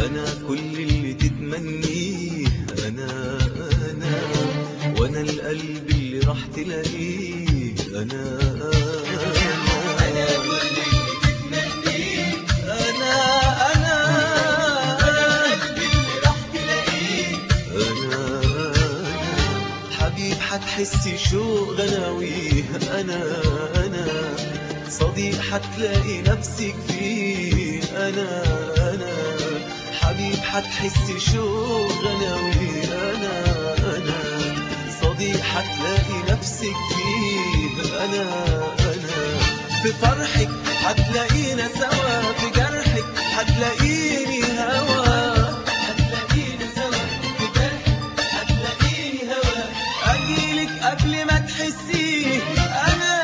أنا كل اللي تتمنيه، أنا وأنا القلب اللي راح تلاقيه، أنا كل اللي تتمنيه، أنا القلب اللي راح تلاقيه، أنا حبيب حتحسي شوق غلاويه، أنا صديق حتلاقي نفسك فيه، أنا حبيب حتحسي شوق غلاوي، أنا صديق حتلاقي نفسك فيه، أنا في فرحك حتلاقينا سوا، في جرحك حتلاقيني هوا، حتلاقينا سوا في جرحك حتلاقيني هوا، أجيلك قبل ما تحسيه، أنا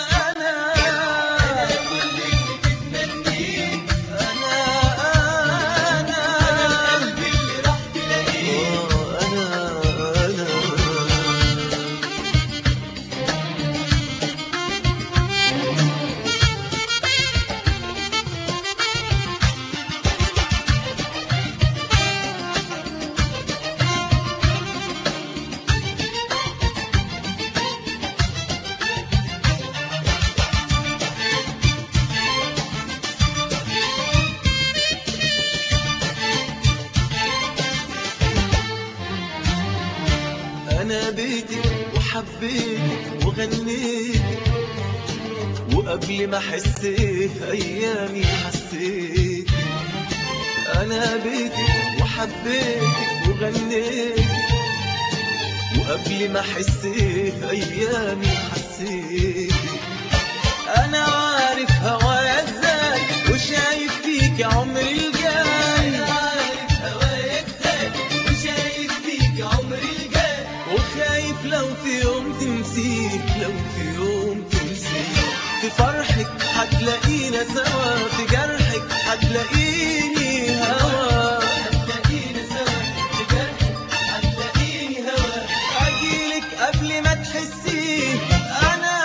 أنا بيتك وحبيتك وغنيتك، وقبل ما أحسيه أيامي حسيتك، أنا بيتك وحبيتك وغنيتك، وقبل ما أحسيه أيامي حسيتك، أنا عارف هوايا إزاي وشايف فيك عمري الجاي، أنا عارف هوايا إزاي وشايف فيك عمري الجاي، وخايف لو في يوم تنسيه، لو في يوم تنسيه، في فرحك حتلاقينا سوا، في جرحك حتلاقيني هوا، حتلاقينا سوا في جرحك حتلاقيني هوا، أجيلك قبل ما تحسيه، أنا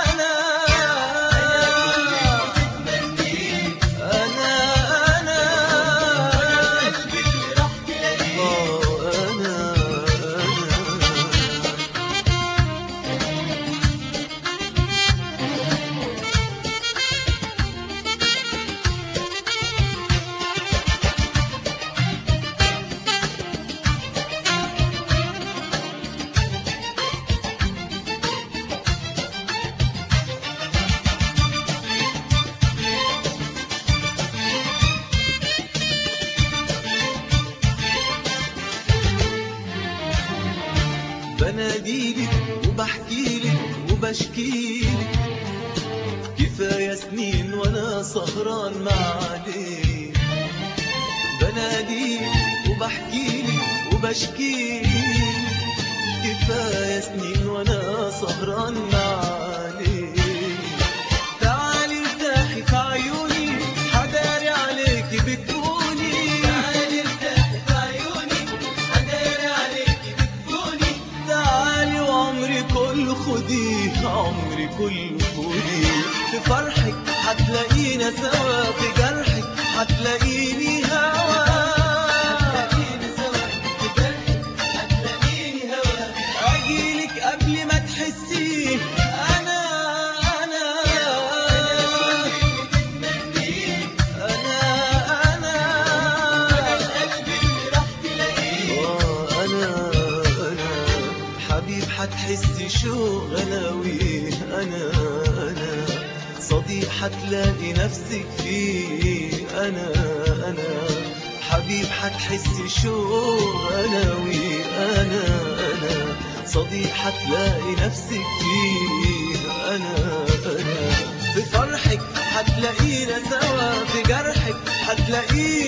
قلبي اللي راح تلاقيه، بناديلك وبحكيلك وبشكيلك، كفاية سنين وانا سهران معاك، بناديلك وبحكيلك وبشكيلك، كفاية سنين وانا سهران معاك، تعالي ارتاحي في عيوني حداري عليكي بتقولي، تعالي ارتاحي في عيوني حداري عليكي بتقولي، تعالي وعمري كله خديه، عمري كله خديه، في فرحك حتلاقينا سوا، في جرحك حتلاقيني هوا، حتلاقينا سوا في جرحك حتلاقيني هوا، أجيلك قبل ما تحسيه، أنا القلب اللي راح تلاقيه، أنا حبيب حتحسي شوق غلاوي، أنا صديق حتلاقي نفسك فيه، أنا حبيب حتحسي شوق غلاوي، أنا صديق حتلاقي نفسك فيه، أنا في فرحك حتلاقينا سوا، في جرحك حتلاقيني